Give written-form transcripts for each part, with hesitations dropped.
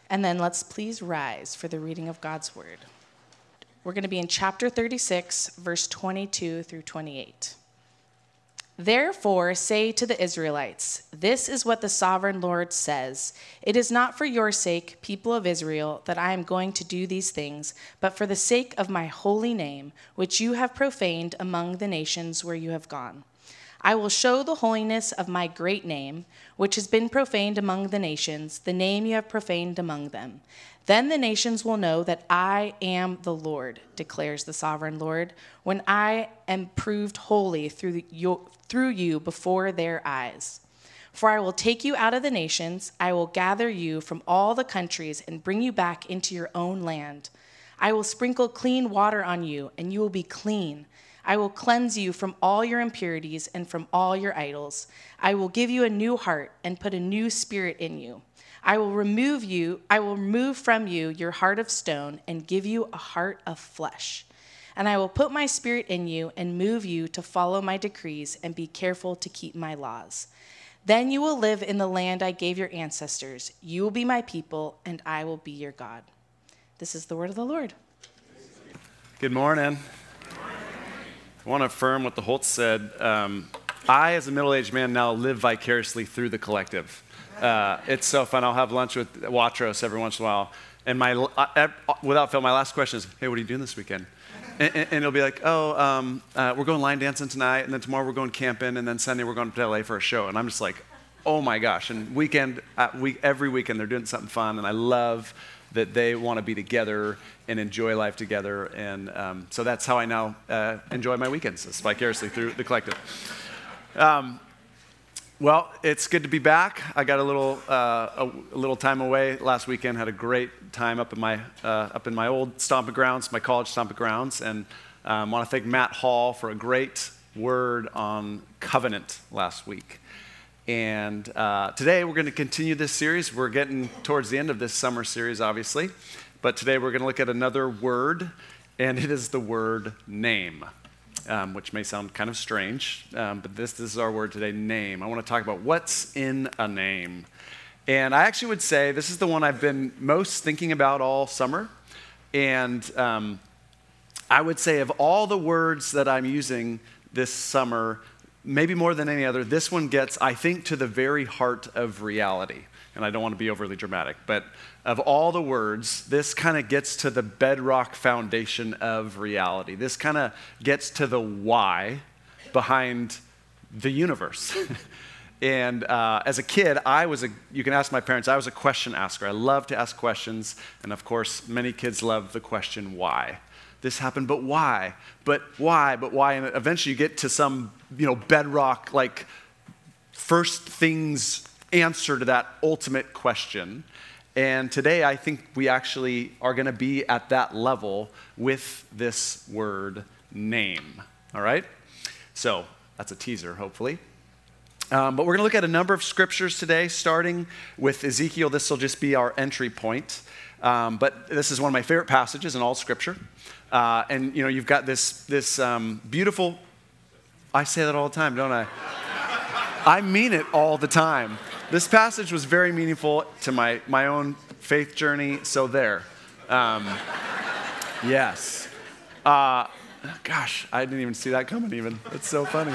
And then let's please rise for the reading of God's word. We're going to be in chapter 36, verse 22 through 28. Therefore, say to the Israelites, this is what the sovereign Lord says. It is not for your sake, people of Israel, that I am going to do these things, but for the sake of my holy name, which you have profaned among the nations where you have gone. I will show the holiness of my great name, which has been profaned among the nations, the name you have profaned among them. Then the nations will know that I am the Lord, declares the sovereign Lord, when I am proved holy through you before their eyes. For I will take you out of the nations, I will gather you from all the countries and bring you back into your own land. I will sprinkle clean water on you, and you will be clean. I will cleanse you from all your impurities and from all your idols. I will give you a new heart and put a new spirit in you. I will remove from you your heart of stone and give you a heart of flesh. And I will put my spirit in you and move you to follow my decrees and be careful to keep my laws. Then you will live in the land I gave your ancestors. You will be my people, and I will be your God. This is the word of the Lord. Good morning. I want to affirm what the Holtz said. I, as a middle-aged man, now live vicariously through the collective. It's so fun. I'll have lunch with Watros every once in a while. And without fail, my last question is, hey, what are you doing this weekend? And it'll be like, we're going line dancing tonight, and then tomorrow we're going camping, and then Sunday we're going to LA for a show. And I'm just like, oh my gosh. And every weekend they're doing something fun, and I love that they want to be together and enjoy life together. And so that's how I now enjoy my weekends, is vicariously through the collective. Well, it's good to be back. I got a little time away last weekend. Had a great time up in my old stomping grounds, my college stomping grounds, and want to thank Matt Hall for a great word on covenant last week. And today we're going to continue this series. We're getting towards the end of this summer series, obviously, but today we're going to look at another word, and it is the word name. Which may sound kind of strange, but this is our word today, name. I want to talk about what's in a name. And I actually would say this is the one I've been most thinking about all summer. And I would say of all the words that I'm using this summer, maybe more than any other, this one gets, I think, to the very heart of reality. And I don't want to be overly dramatic, but of all the words, this kind of gets to the bedrock foundation of reality. This kind of gets to the why behind the universe. And as a kid, you can ask my parents, I was a question asker. I love to ask questions. And of course, many kids love the question, why? This happened, but why? But why? But why? And eventually you get to some, bedrock, like first things answer to that ultimate question. And today I think we actually are going to be at that level with this word name. All right? So that's a teaser, hopefully. But we're going to look at a number of scriptures today, starting with Ezekiel. This will just be our entry point. But this is one of my favorite passages in all Scripture. And you've got this beautiful. I say that all the time, don't I? I mean it all the time. This passage was very meaningful to my own faith journey, so there. Yes. Gosh, I didn't even see that coming even. It's so funny.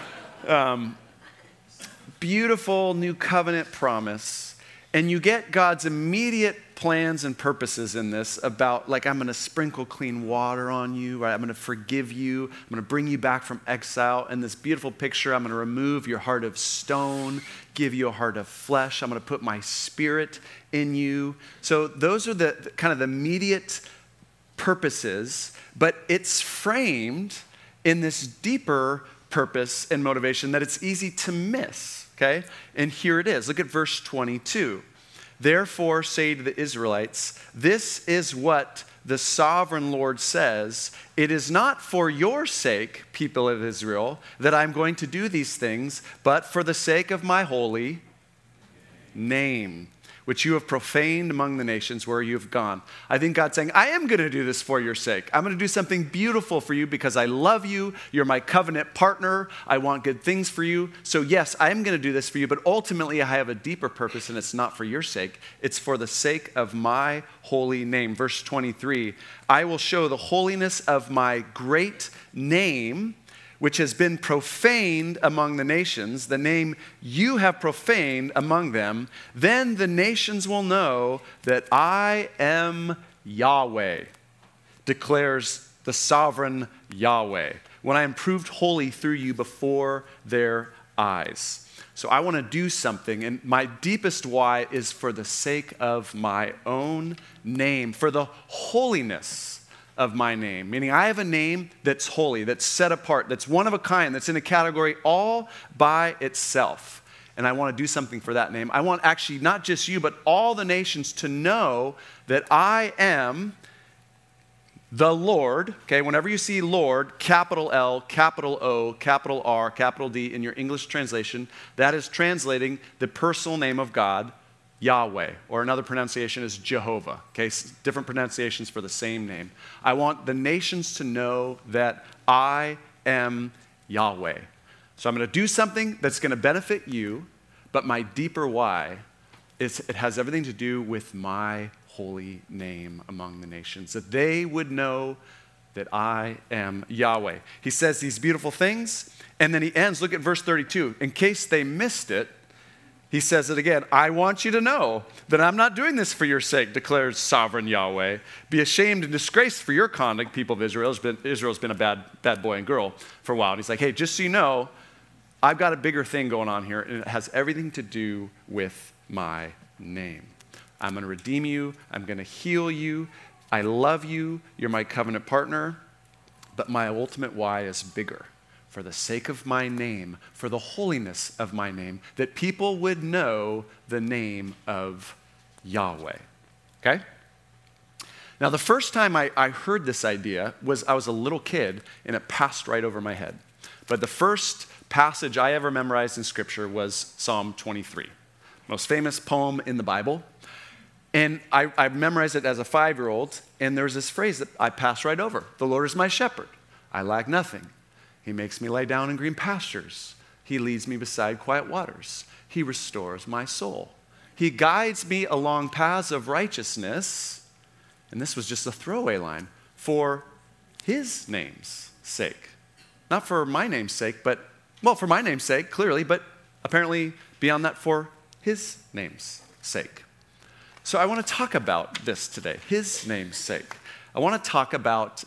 Beautiful new covenant promise, and you get God's immediate plans and purposes in this about, like, I'm going to sprinkle clean water on you, right? I'm going to forgive you, I'm going to bring you back from exile, and this beautiful picture, I'm going to remove your heart of stone, give you a heart of flesh, I'm going to put my spirit in you. So those are the kind of the immediate purposes, but it's framed in this deeper purpose and motivation that it's easy to miss, okay? And here it is. Look at verse 22. Therefore say to the Israelites, this is what the sovereign Lord says, it is not for your sake, people of Israel, that I'm going to do these things, but for the sake of my holy name, which you have profaned among the nations where you have gone. I think God's saying, I am going to do this for your sake. I'm going to do something beautiful for you because I love you. You're my covenant partner. I want good things for you. So yes, I am going to do this for you, but ultimately I have a deeper purpose, and it's not for your sake. It's for the sake of my holy name. Verse 23, I will show the holiness of my great name, which has been profaned among the nations, the name you have profaned among them. Then the nations will know that I am Yahweh, declares the sovereign Yahweh, when I am proved holy through you before their eyes. So I want to do something, and my deepest why is for the sake of my own name, for the holiness of my name, meaning I have a name that's holy, that's set apart, that's one of a kind, that's in a category all by itself. And I want to do something for that name. I want actually not just you, but all the nations to know that I am the Lord. Okay, whenever you see Lord, capital L, capital O, capital R, capital D in your English translation, that is translating the personal name of God, Yahweh, or another pronunciation is Jehovah. Okay, different pronunciations for the same name. I want the nations to know that I am Yahweh. So I'm going to do something that's going to benefit you, but my deeper why is it has everything to do with my holy name among the nations, that they would know that I am Yahweh. He says these beautiful things, and then he ends, look at verse 32. In case they missed it, he says it again, I want you to know that I'm not doing this for your sake, declares sovereign Yahweh. Be ashamed and disgraced for your conduct, people of Israel. Israel's been a bad boy and girl for a while. And he's like, hey, just so you know, I've got a bigger thing going on here, and it has everything to do with my name. I'm going to redeem you. I'm going to heal you. I love you. You're my covenant partner. But my ultimate why is bigger. For the sake of my name, for the holiness of my name, that people would know the name of Yahweh. Okay? Now, the first time I heard this idea was I was a little kid, and it passed right over my head. But the first passage I ever memorized in Scripture was Psalm 23, most famous poem in the Bible. And I memorized it as a 5-year-old, and there's this phrase that I passed right over. The Lord is my shepherd. I lack nothing. He makes me lie down in green pastures. He leads me beside quiet waters. He restores my soul. He guides me along paths of righteousness. And this was just a throwaway line, for his name's sake. Not for my name's sake, but, well, for my name's sake, clearly, but apparently beyond that, for his name's sake. So I want to talk about this today, his name's sake. I want to talk about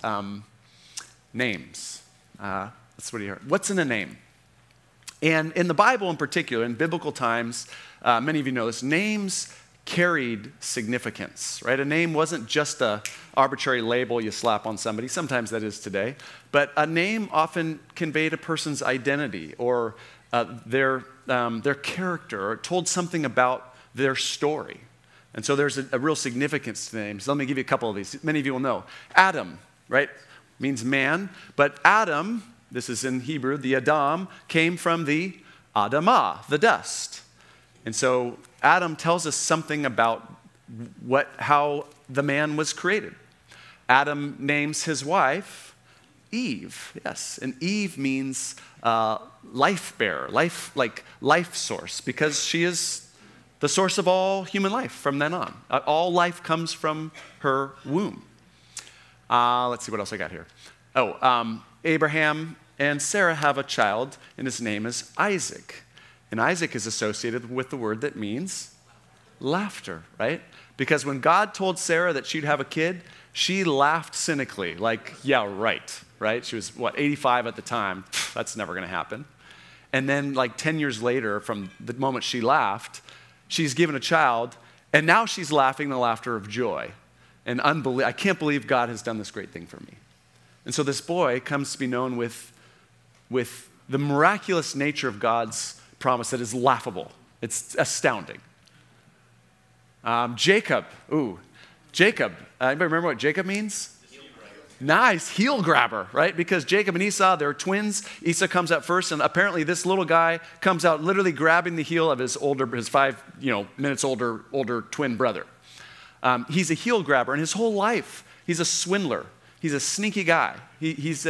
names. That's what he heard. What's in a name? And in the Bible in particular, in biblical times, many of you know this, names carried significance, right? A name wasn't just an arbitrary label you slap on somebody. Sometimes that is today. But a name often conveyed a person's identity or their character, or told something about their story. And so there's a real significance to names. Let me give you a couple of these. Many of you will know. Adam, right, means man. But Adam, this is in Hebrew, the Adam, came from the Adamah, the dust. And so Adam tells us something about how the man was created. Adam names his wife Eve, yes. And Eve means life bearer, life source, because she is the source of all human life from then on. All life comes from her womb. Let's see what else I got here. Abraham and Sarah have a child, and his name is Isaac. And Isaac is associated with the word that means laughter, right? Because when God told Sarah that she'd have a kid, she laughed cynically, like, yeah, right? She was, 85 at the time. That's never going to happen. And then 10 years later, from the moment she laughed, she's given a child, and now she's laughing the laughter of joy. And I can't believe God has done this great thing for me. And so this boy comes to be known with the miraculous nature of God's promise that is laughable. It's astounding. Jacob. Anybody remember what Jacob means? Nice, heel grabber, right? Because Jacob and Esau, they're twins. Esau comes out first, and apparently this little guy comes out literally grabbing the heel of his 5 minutes older twin brother. He's a heel grabber, and his whole life, he's a swindler. He's a sneaky guy. He's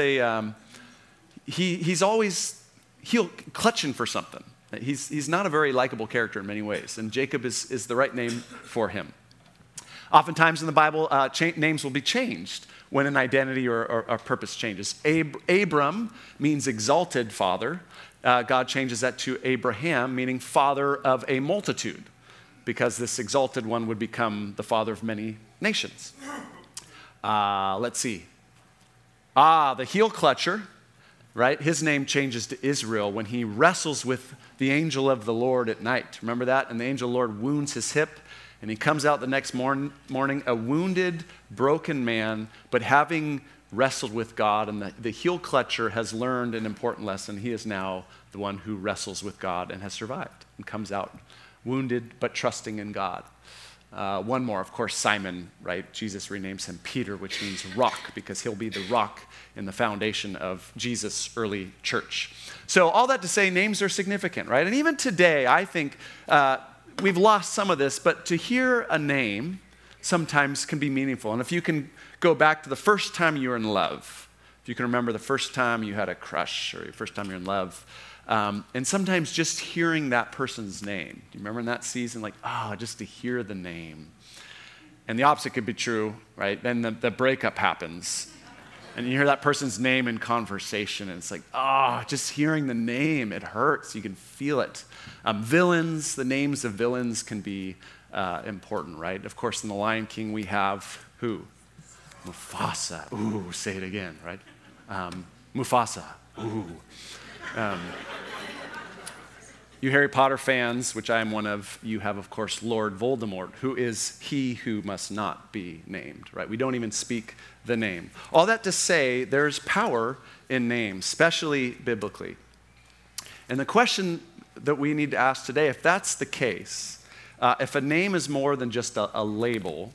always heel clutching for something. He's not a very likable character in many ways, and Jacob is the right name for him. Oftentimes in the Bible, names will be changed when an identity or purpose changes. Abram means exalted father. God changes that to Abraham, meaning father of a multitude, because this exalted one would become the father of many nations. Let's see. The heel clutcher, right? His name changes to Israel when he wrestles with the angel of the Lord at night. Remember that? And the angel of the Lord wounds his hip. And he comes out the next morning a wounded, broken man, but having wrestled with God. And the heel clutcher has learned an important lesson. He is now the one who wrestles with God and has survived and comes out wounded, but trusting in God. One more, of course, Simon, right? Jesus renames him Peter, which means rock, because he'll be the rock in the foundation of Jesus' early church. So all that to say, names are significant, right? And even today, I think we've lost some of this, but to hear a name sometimes can be meaningful. And if you can go back to the first time you were in love, if you can remember the first time you had a crush or your first time you're in love, and sometimes just hearing that person's name. Do you remember in that season? Like, just to hear the name. And the opposite could be true, right? Then the breakup happens. And you hear that person's name in conversation, and it's like, just hearing the name, it hurts. You can feel it. Villains, the names of villains can be important, right? Of course, in The Lion King, we have who? Mufasa. Ooh, say it again, right? Mufasa. Ooh. You Harry Potter fans, which I am one of, you have, of course, Lord Voldemort, who is he who must not be named, right? We don't even speak the name. All that to say, there's power in names, especially biblically. And the question that we need to ask today, if that's the case, if a name is more than just a label,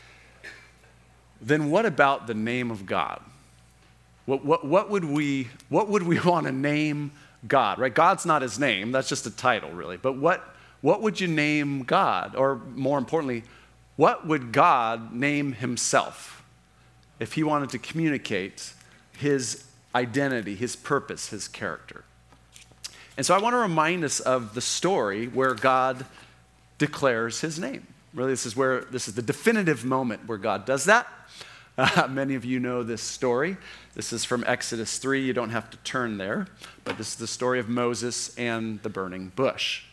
then what about the name of God? What would we want to name God, right? God's not his name. That's just a title, really. But what would you name God? Or more importantly, what would God name himself if he wanted to communicate his identity, his purpose, his character? And so I want to remind us of the story where God declares his name. Really, this is the definitive moment where God does that. Many of you know this story. This is from Exodus 3. You don't have to turn there, but this is the story of Moses and the burning bush.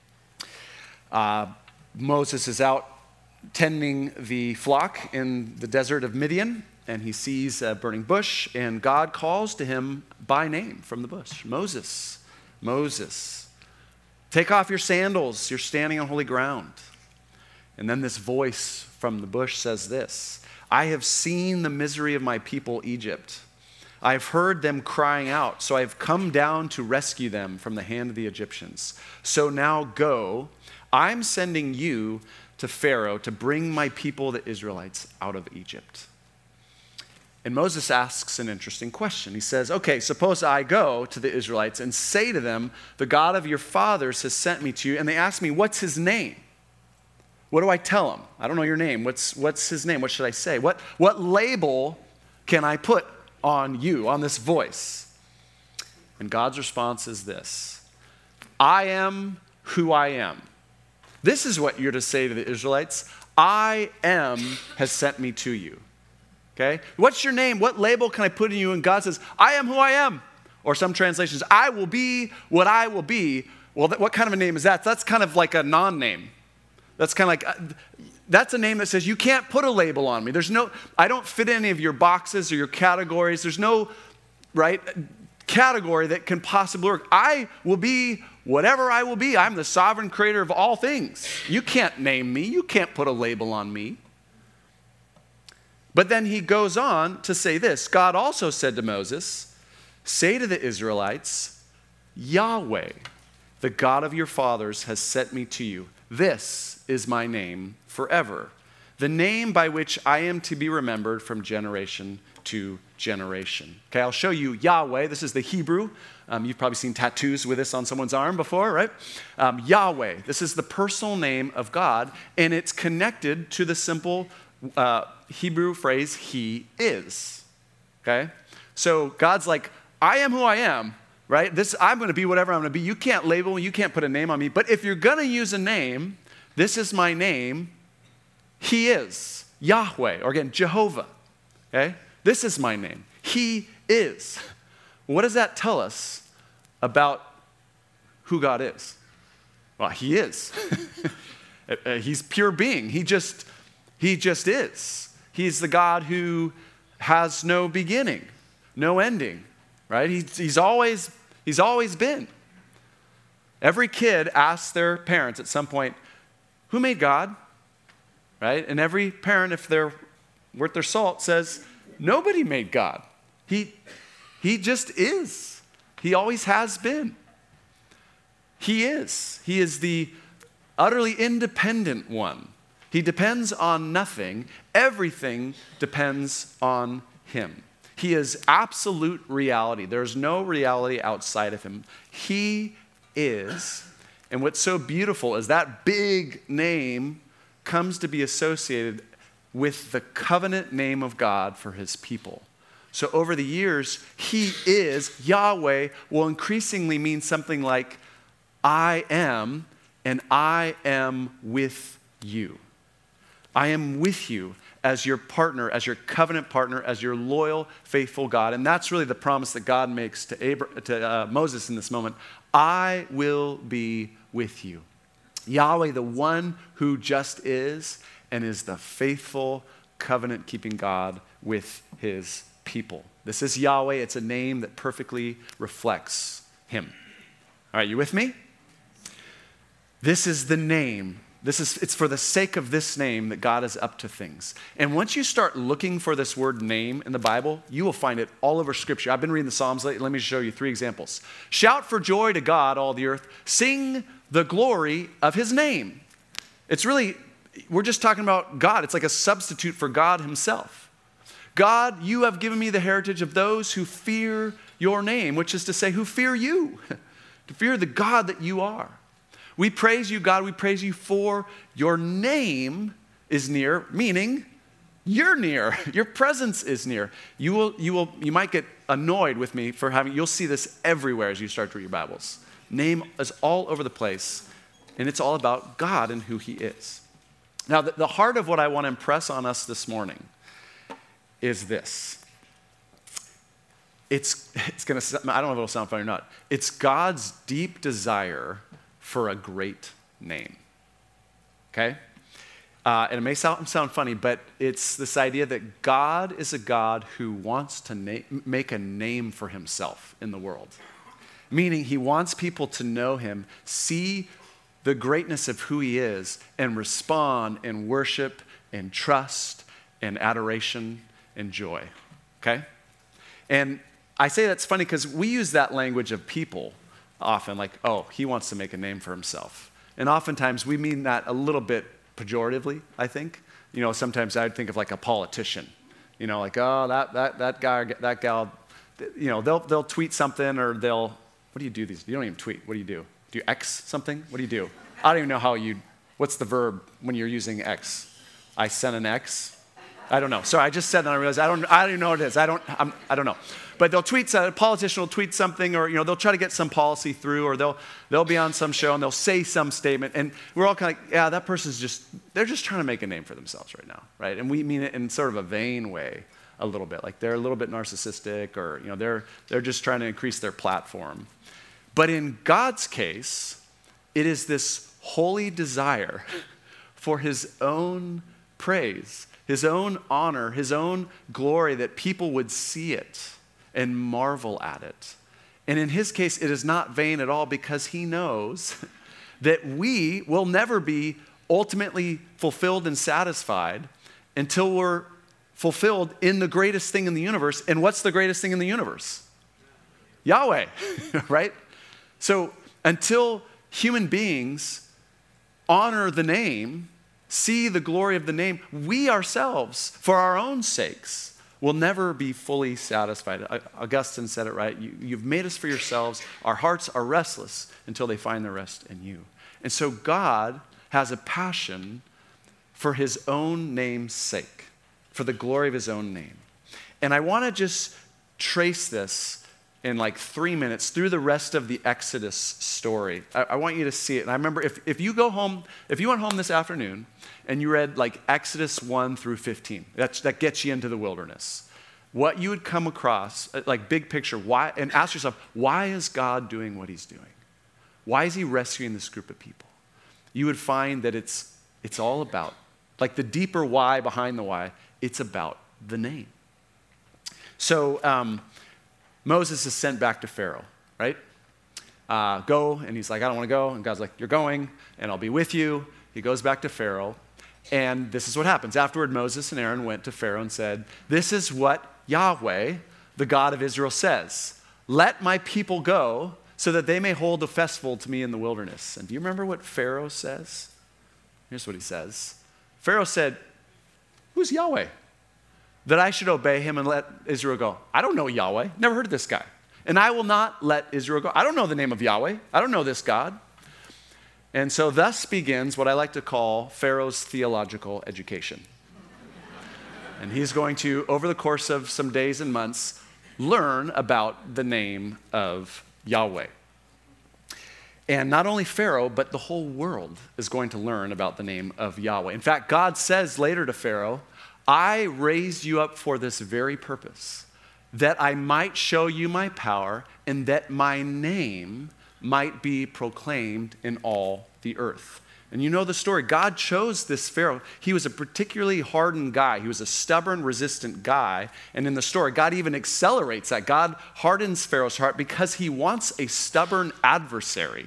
Moses is out tending the flock in the desert of Midian, and he sees a burning bush, and God calls to him by name from the bush. Moses, Moses, take off your sandals. You're standing on holy ground. And then this voice from the bush says this: I have seen the misery of my people, Egypt. I've heard them crying out, so I've come down to rescue them from the hand of the Egyptians. So now go. I'm sending you to Pharaoh to bring my people, the Israelites, out of Egypt. And Moses asks an interesting question. He says, okay, suppose I go to the Israelites and say to them, the God of your fathers has sent me to you, and they ask me, what's his name? What do I tell them? I don't know your name. What's his name? What should I say? What label can I put on you, on this voice? And God's response is this: I am who I am. This is what you're to say to the Israelites. I am has sent me to you. Okay? What's your name? What label can I put on you? And God says, I am who I am. Or some translations, I will be what I will be. Well, what kind of a name is that? That's kind of like a non-name. That's kind of like, that's a name that says you can't put a label on me. I don't fit any of your boxes or your categories. There's no, right, category that can possibly work. I will be whatever I will be. I'm the sovereign creator of all things. You can't name me. You can't put a label on me. But then he goes on to say this. God also said to Moses, say to the Israelites, Yahweh, the God of your fathers, has sent me to you. This is my name forever. the name by which I am to be remembered from generation to generation. Okay, I'll show you Yahweh. This is the Hebrew. You've probably seen tattoos with this on someone's arm before, right? Yahweh. This is the personal name of God, and it's connected to the simple Hebrew phrase, He is. Okay? So God's like, I am who I am, right? I'm going to be whatever I'm going to be. You can't label me. You can't put a name on me. But if you're going to use a name, this is my name. He is Yahweh, or again, Jehovah. Okay? This is my name. He is. What does that tell us about who God is? Well, He is. He's pure being. He just is. He's the God who has no beginning, no ending, right? He's always been. Every kid asks their parents at some point, who made God? Right? And every parent, if they're worth their salt, says, nobody made God. He just is. He always has been. He is. He is the utterly independent one. He depends on nothing. Everything depends on Him. He is absolute reality. There's no reality outside of Him. He is. And what's so beautiful is that big name comes to be associated with the covenant name of God for His people. So over the years, He is, Yahweh, will increasingly mean something like, I am, and I am with you. I am with you as your partner, as your covenant partner, as your loyal, faithful God. And that's really the promise that God makes to Moses in this moment. I will be with you. Yahweh, the one who just is and is the faithful, covenant-keeping God with His people. This is Yahweh. It's a name that perfectly reflects Him. All right, you with me? This is the name. It's for the sake of this name that God is up to things. And once you start looking for this word name in the Bible, you will find it all over Scripture. I've been reading the Psalms lately. Let me show you 3 examples. Shout for joy to God, all the earth. Sing the glory of His name. It's really, we're just talking about God. It's like a substitute for God Himself. God, you have given me the heritage of those who fear your name, which is to say, who fear you, to fear the God that you are. We praise you, God. We praise you for your name is near, meaning you're near. Your presence is near. You might get annoyed with me for you'll see this everywhere as you start to read your Bibles. Name is all over the place, and it's all about God and who He is. Now, the heart of what I want to impress on us this morning is this. It's going to, I don't know if it'll sound funny or not. It's God's deep desire for a great name. Okay? And it may sound funny, but it's this idea that God is a God who wants to make a name for Himself in the world. Meaning He wants people to know Him, see the greatness of who He is, and respond in worship and trust and adoration and joy. Okay? And I say that's funny because we use that language of people often, like, oh, he wants to make a name for himself. And oftentimes we mean that a little bit pejoratively, I think. You know, sometimes I'd think of like a politician. You know, like, oh, that guy, that gal, you know, they'll tweet something or what do you do you don't even tweet. What do? Do you X something? What do you do? I don't even know what's the verb when you're using X? I sent an X? I don't know. Sorry, I just said that and I realized I don't even know what it is. I don't know. But they'll tweet, a politician will tweet something, or, you know, they'll try to get some policy through, or they'll be on some show and they'll say some statement, and we're all kind of like, yeah, that person's they're just trying to make a name for themselves right now, right? And we mean it in sort of a vain way a little bit, like they're a little bit narcissistic, or, you know, they're just trying to increase their platform. But in God's case, it is this holy desire for His own praise, His own honor, His own glory, that people would see it and marvel at it. And in His case, it is not vain at all, because He knows that we will never be ultimately fulfilled and satisfied until we're fulfilled in the greatest thing in the universe. And what's the greatest thing in the universe? Yahweh, right? So until human beings honor the name, see the glory of the name, we ourselves, for our own sakes, will never be fully satisfied. Augustine said it right. You've made us for yourselves. Our hearts are restless until they find their rest in you. And so God has a passion for his own name's sake, for the glory of his own name. And I want to just trace this in like 3 minutes through the rest of the Exodus story. I want you to see it. And I remember if you went home this afternoon and you read like Exodus 1 through 15, that gets you into the wilderness. What you would come across, like big picture, why, and ask yourself, why is God doing what he's doing? Why is he rescuing this group of people? You would find that it's all about, like the deeper why behind the why, it's about the name. So Moses is sent back to Pharaoh, right? Go, and he's like, I don't want to go. And God's like, you're going, and I'll be with you. He goes back to Pharaoh, and this is what happens. Afterward, Moses and Aaron went to Pharaoh and said, this is what Yahweh, the God of Israel, says. Let my people go so that they may hold a festival to me in the wilderness. And do you remember what Pharaoh says? Here's what he says. Pharaoh said, who's Yahweh? That I should obey him and let Israel go. I don't know Yahweh. Never heard of this guy. And I will not let Israel go. I don't know the name of Yahweh. I don't know this God. And so thus begins what I like to call Pharaoh's theological education. And he's going to, over the course of some days and months, learn about the name of Yahweh. And not only Pharaoh, but the whole world is going to learn about the name of Yahweh. In fact, God says later to Pharaoh, I raised you up for this very purpose, that I might show you my power and that my name might be proclaimed in all the earth. And you know the story. God chose this Pharaoh. He was a particularly hardened guy. He was a stubborn, resistant guy. And in the story, God even accelerates that. God hardens Pharaoh's heart because he wants a stubborn adversary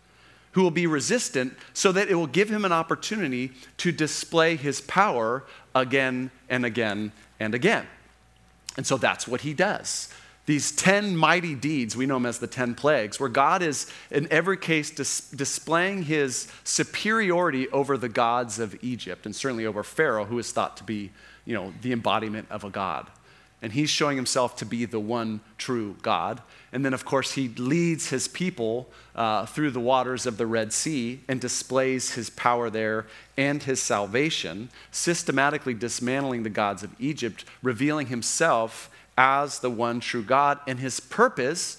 who will be resistant so that it will give him an opportunity to display his power again and again and again. And so that's what he does. These 10 mighty deeds, we know them as the 10 plagues, where God is in every case displaying his superiority over the gods of Egypt, and certainly over Pharaoh, who is thought to be, the embodiment of a god. And he's showing himself to be the one true God. And then, of course, he leads his people through the waters of the Red Sea and displays his power there and his salvation, systematically dismantling the gods of Egypt, revealing himself as the one true God. And his purpose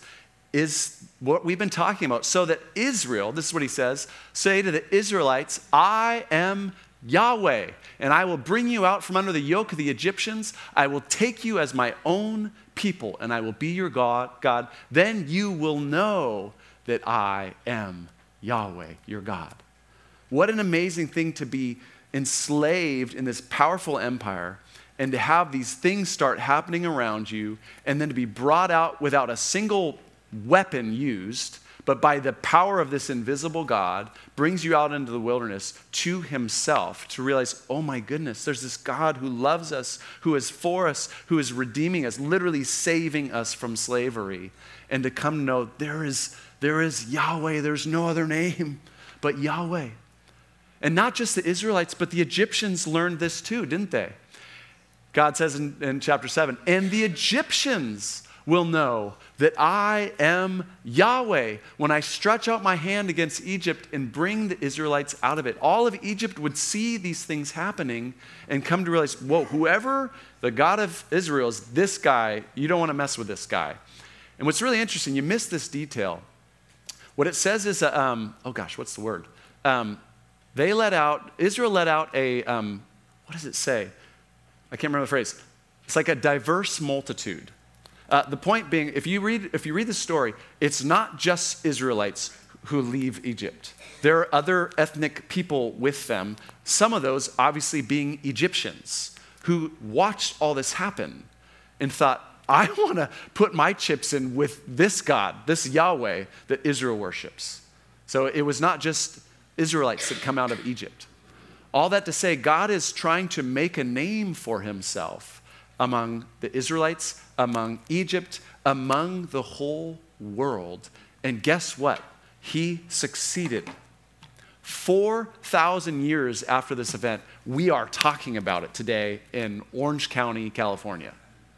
is what we've been talking about. So that Israel, this is what he says, say to the Israelites, I am Yahweh, and I will bring you out from under the yoke of the Egyptians. I will take you as my own people, and I will be your God. Then you will know that I am Yahweh, your God. What an amazing thing to be enslaved in this powerful empire and to have these things start happening around you and then to be brought out without a single weapon used, but by the power of this invisible God, brings you out into the wilderness to himself to realize, oh my goodness, there's this God who loves us, who is for us, who is redeeming us, literally saving us from slavery. And to come to know there is Yahweh, there's no other name but Yahweh. And not just the Israelites, but the Egyptians learned this too, didn't they? God says in chapter 7, and the Egyptians will know that I am Yahweh when I stretch out my hand against Egypt and bring the Israelites out of it. All of Egypt would see these things happening and come to realize, whoa, whoever the God of Israel is, this guy, you don't want to mess with this guy. And what's really interesting, you missed this detail. What it says is, what's the word? Israel let out a, what does it say? I can't remember the phrase. It's like a diverse multitude. The point being, if you read the story, it's not just Israelites who leave Egypt. There are other ethnic people with them, some of those obviously being Egyptians, who watched all this happen and thought, I want to put my chips in with this God, this Yahweh that Israel worships. So it was not just Israelites that come out of Egypt. All that to say, God is trying to make a name for himself among the Israelites, among Egypt, among the whole world. And guess what? He succeeded. 4,000 years after this event, we are talking about it today in Orange County, California.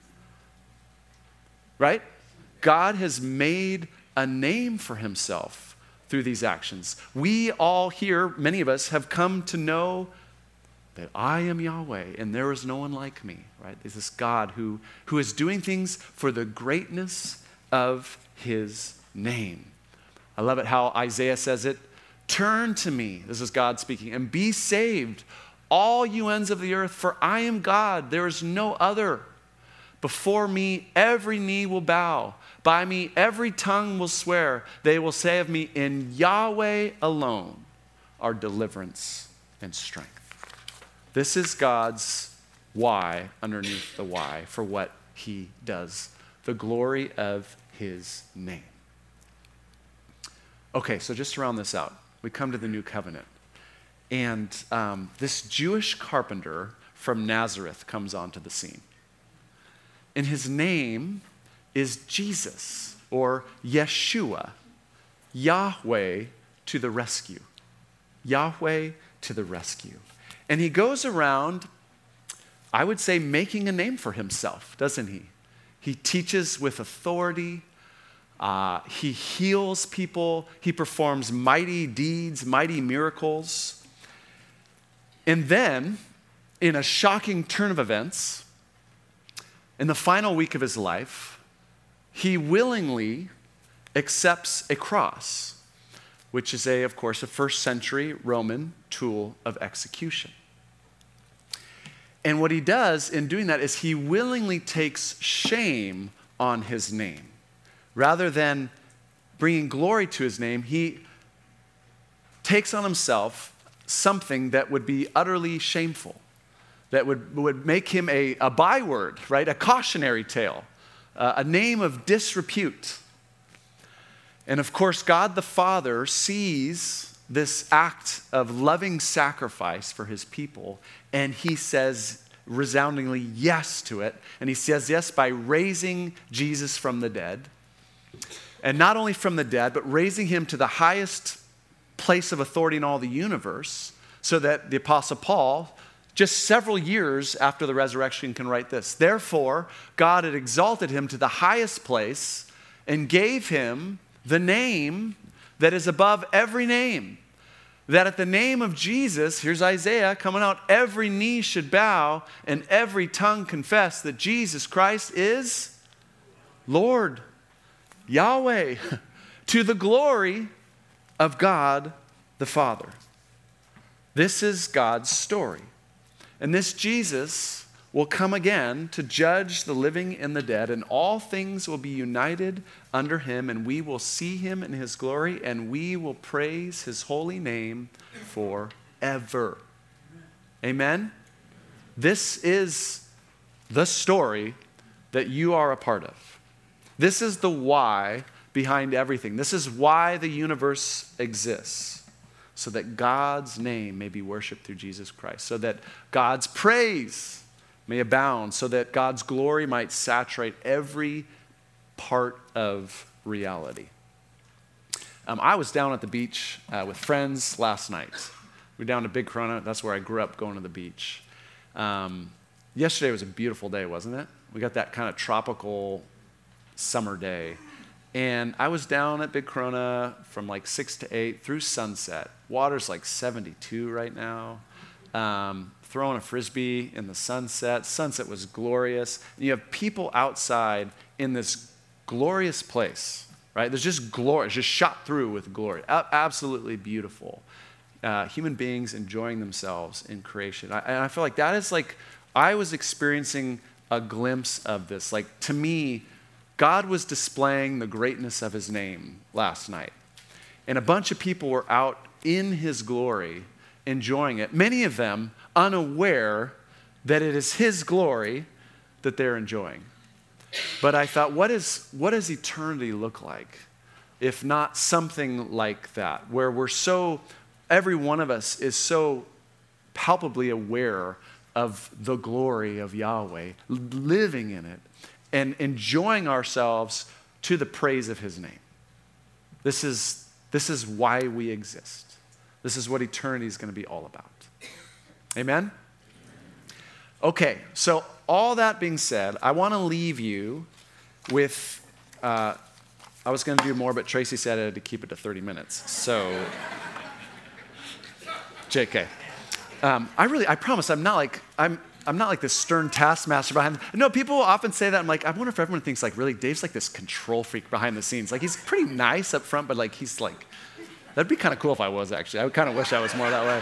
Right? God has made a name for himself through these actions. We all here, many of us, have come to know that I am Yahweh and there is no one like me, right? There's this God who is doing things for the greatness of his name. I love it how Isaiah says it. Turn to me, this is God speaking, and be saved, all you ends of the earth, for I am God, there is no other. Before me, every knee will bow. By me, every tongue will swear. They will say of me, in Yahweh alone are deliverance and strength. This is God's why underneath the why for what he does. The glory of his name. Okay, so just to round this out, we come to the new covenant. And this Jewish carpenter from Nazareth comes onto the scene. And his name is Jesus, or Yeshua, Yahweh to the rescue. Yahweh to the rescue. And he goes around, I would say, making a name for himself, doesn't he? He teaches with authority. He heals people. He performs mighty deeds, mighty miracles. And then, in a shocking turn of events, in the final week of his life, he willingly accepts a cross, which is of course, a first century Roman tool of execution. And what he does in doing that is he willingly takes shame on his name. Rather than bringing glory to his name, he takes on himself something that would be utterly shameful, that would make him a byword, right? A cautionary tale, a name of disrepute. And of course, God the Father sees this act of loving sacrifice for his people, and he says resoundingly yes to it. And he says yes by raising Jesus from the dead. And not only from the dead, but raising him to the highest place of authority in all the universe, so that the Apostle Paul, just several years after the resurrection, can write this. Therefore, God had exalted him to the highest place and gave him the name that is above every name. That at the name of Jesus, here's Isaiah coming out, every knee should bow and every tongue confess that Jesus Christ is Lord, Yahweh, to the glory of God the Father. This is God's story. And this Jesus will come again to judge the living and the dead, and all things will be united under him, and we will see him in his glory, and we will praise his holy name forever. Amen? This is the story that you are a part of. This is the why behind everything. This is why the universe exists. So that God's name may be worshiped through Jesus Christ. So that God's praise may abound. So that God's glory might saturate every part of reality. I was down at the beach with friends last night. We were down to Big Corona. That's where I grew up, going to the beach. Yesterday was a beautiful day, wasn't it? We got that kind of tropical summer day. And I was down at Big Corona from like 6 to 8 through sunset. Water's like 72 right now. Throwing a Frisbee in the sunset. Sunset was glorious. And you have people outside in this glorious place, right? There's just glory. It's just shot through with glory. Absolutely beautiful. Human beings enjoying themselves in creation. And I feel like that is like, I was experiencing a glimpse of this. Like, to me, God was displaying the greatness of his name last night. And a bunch of people were out in his glory, enjoying it. Many of them unaware that it is his glory that they're enjoying. But I thought, what does eternity look like if not something like that, where every one of us is so palpably aware of the glory of Yahweh, living in it, and enjoying ourselves to the praise of his name. This is why we exist. This is what eternity is going to be all about. Amen? Okay, so all that being said, I want to leave you with, I was going to do more, but Tracy said I had to keep it to 30 minutes. So, JK. I promise I'm not like this stern taskmaster behind. No, people often say that. I'm like, I wonder if everyone thinks like, really, Dave's like this control freak behind the scenes. Like, he's pretty nice up front, but like, he's like, that'd be kind of cool if I was actually. I would kind of wish I was more that way.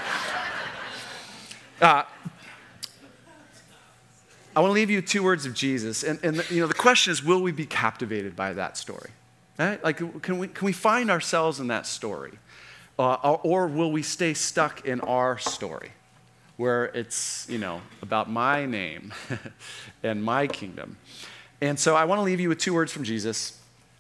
I want to leave you 2 words of Jesus, and the question is, will we be captivated by that story? Right? Like, can we find ourselves in that story, or will we stay stuck in our story, where it's about my name and my kingdom? And so I want to leave you with 2 words from Jesus.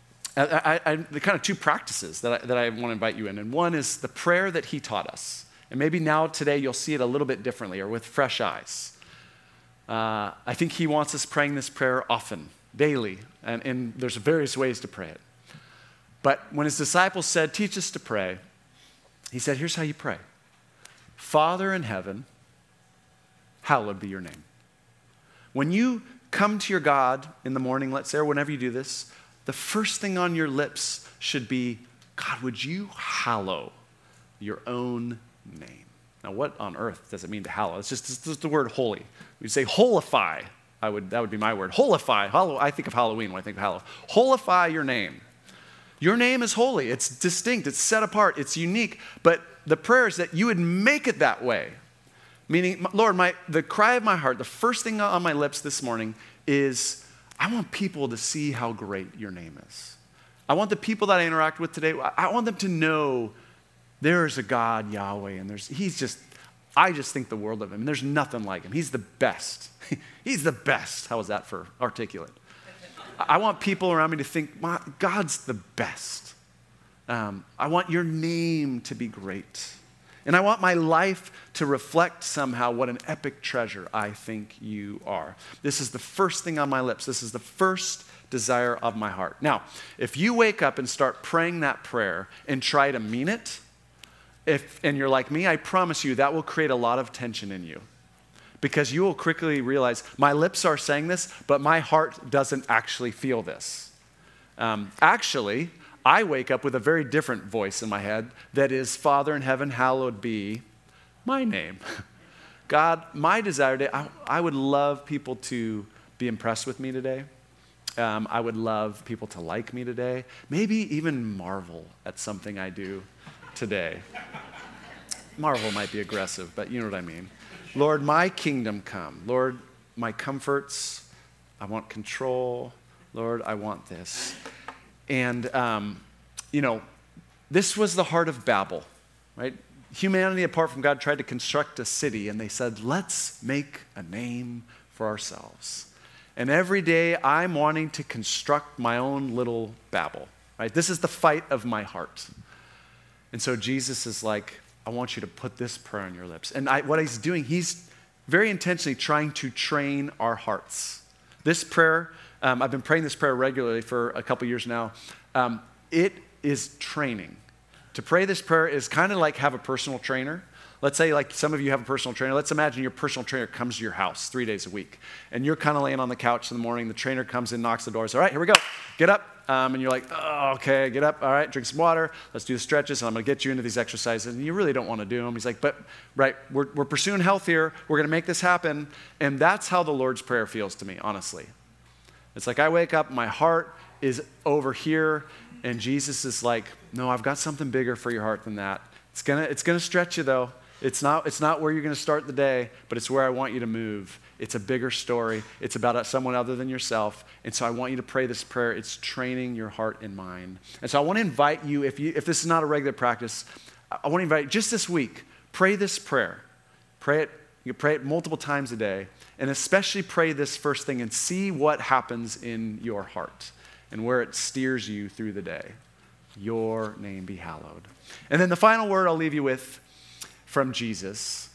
The kind of 2 practices that I want to invite you in, and one is the prayer that he taught us, and maybe now today you'll see it a little bit differently or with fresh eyes. I think he wants us praying this prayer often, daily, and there's various ways to pray it. But when his disciples said, teach us to pray, he said, here's how you pray. Father in heaven, hallowed be your name. When you come to your God in the morning, let's say, or whenever you do this, the first thing on your lips should be, God, would you hallow your own name? Now, what on earth does it mean to hallow? It's just the word holy. We'd say holify. That would be my word. Holify. I think of Halloween when I think of hallow. Holify your name. Your name is holy. It's distinct. It's set apart. It's unique. But the prayer is that you would make it that way. Meaning, Lord, the cry of my heart, the first thing on my lips this morning is, I want people to see how great your name is. I want the people that I interact with today, I want them to know there is a God, Yahweh, and I just think the world of him, and there's nothing like him. He's the best. He's the best. How was that for articulate? I want people around me to think, God's the best. I want your name to be great. And I want my life to reflect somehow what an epic treasure I think you are. This is the first thing on my lips. This is the first desire of my heart. Now, if you wake up and start praying that prayer and try to mean it, and you're like me, I promise you that will create a lot of tension in you. Because you will quickly realize, my lips are saying this, but my heart doesn't actually feel this. Actually, I wake up with a very different voice in my head that is, Father in heaven, hallowed be my name. God, my desire today, I would love people to be impressed with me today. I would love people to like me today. Maybe even marvel at something I do today. Marvel might be aggressive, but you know what I mean. Lord, my kingdom come. Lord, my comforts, I want control. Lord, I want this. And, this was the heart of Babel, right? Humanity, apart from God, tried to construct a city, and they said, let's make a name for ourselves. And every day, I'm wanting to construct my own little Babel, right? This is the fight of my heart. And so Jesus is like, I want you to put this prayer on your lips. And what he's doing, he's very intentionally trying to train our hearts. This prayer, I've been praying this prayer regularly for a couple years now. It is training. To pray this prayer is kind of like have a personal trainer. Let's say like some of you have a personal trainer. Let's imagine your personal trainer comes to your house 3 days a week. And you're kind of laying on the couch in the morning. The trainer comes in, knocks the doors. All right, here we go. Get up. And you're like, oh, okay, get up. All right, drink some water. Let's do the stretches. And I'm going to get you into these exercises. And you really don't want to do them. He's like, but right, we're pursuing health here. We're going to make this happen. And that's how the Lord's Prayer feels to me, honestly. It's like I wake up, my heart is over here. And Jesus is like, no, I've got something bigger for your heart than that. It's gonna stretch you though. It's not where you're going to start the day, but it's where I want you to move. It's a bigger story. It's about someone other than yourself. And so I want you to pray this prayer. It's training your heart and mind. And so I want to invite you, if this is not a regular practice, I want to invite you just this week, pray this prayer. Pray it. You can pray it multiple times a day. And especially pray this first thing and see what happens in your heart and where it steers you through the day. Your name be hallowed. And then the final word I'll leave you with from Jesus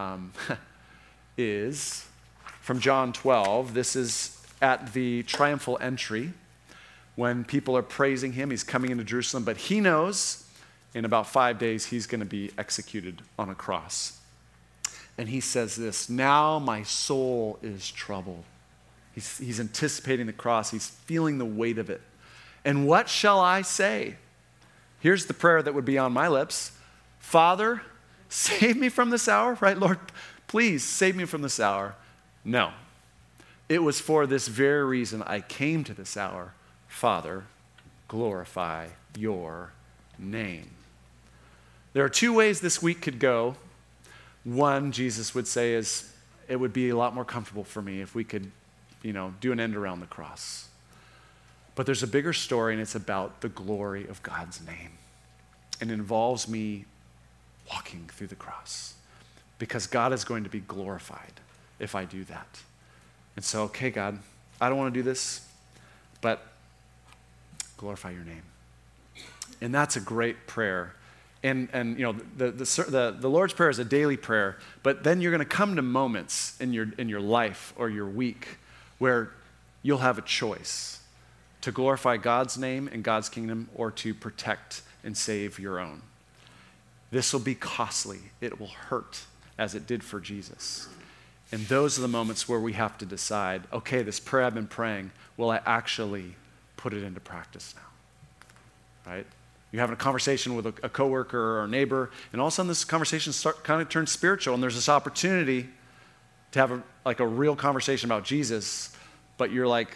is from John 12. This is at the triumphal entry when people are praising him. He's coming into Jerusalem, but he knows, in about 5 days, he's going to be executed on a cross. And he says this, now my soul is troubled. He's anticipating the cross. He's feeling the weight of it. And what shall I say? Here's the prayer that would be on my lips. Father, save me from this hour, right? Lord, please save me from this hour. No. It was for this very reason I came to this hour. Father, glorify your name. There are 2 ways this week could go. One, Jesus would say, is it would be a lot more comfortable for me if we could, do an end around the cross. But there's a bigger story, and it's about the glory of God's name. And it involves me walking through the cross because God is going to be glorified if I do that. And so, okay, God, I don't want to do this, but glorify your name. And that's a great prayer. And the Lord's Prayer is a daily prayer, but then you're going to come to moments in your life or your week where you'll have a choice to glorify God's name and God's kingdom or to protect and save your own. This will be costly. It will hurt as it did for Jesus. And those are the moments where we have to decide, okay, this prayer I've been praying, will I actually put it into practice now? Right? You're having a conversation with a coworker or a neighbor, and all of a sudden this conversation kind of turns spiritual, and there's this opportunity to have a real conversation about Jesus, but you're like,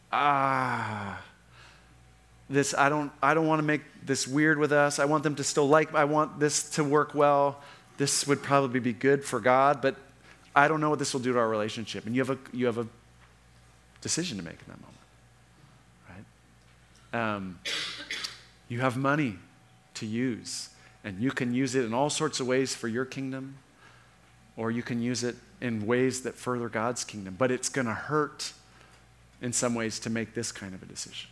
this I don't want to make this weird with us. I want them to still I want this to work well. This would probably be good for God, but I don't know what this will do to our relationship. And you have a decision to make in that moment, right? You have money to use, and you can use it in all sorts of ways for your kingdom, or you can use it in ways that further God's kingdom. But it's going to hurt in some ways to make this kind of a decision.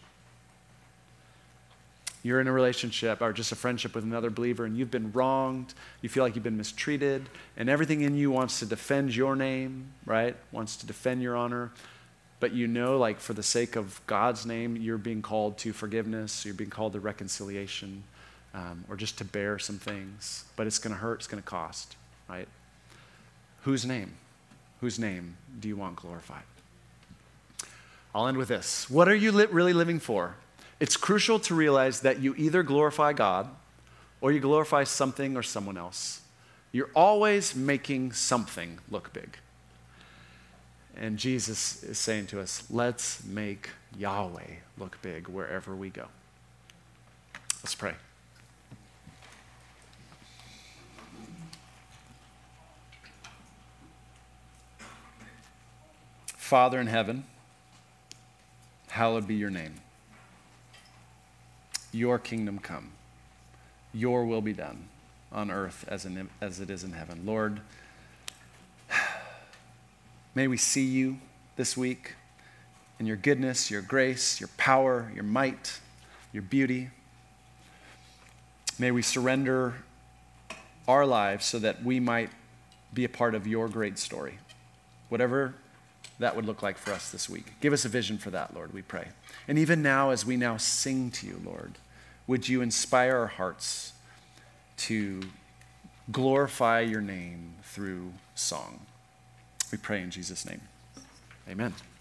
You're in a relationship or just a friendship with another believer, and you've been wronged, you feel like you've been mistreated, and everything in you wants to defend your name, right? Wants to defend your honor. But for the sake of God's name, you're being called to forgiveness, you're being called to reconciliation, or just to bear some things. But it's going to hurt, it's going to cost, right? Whose name? Whose name do you want glorified? I'll end with this. What are you really living for? It's crucial to realize that you either glorify God or you glorify something or someone else. You're always making something look big. And Jesus is saying to us, let's make Yahweh look big wherever we go. Let's pray. Father in heaven, hallowed be your name. Your kingdom come. Your will be done on earth as it is in heaven. Lord, may we see you this week in your goodness, your grace, your power, your might, your beauty. May we surrender our lives so that we might be a part of your great story, whatever that would look like for us this week. Give us a vision for that, Lord, we pray. And even now, as we now sing to you, Lord, would you inspire our hearts to glorify your name through song? We pray in Jesus' name. Amen.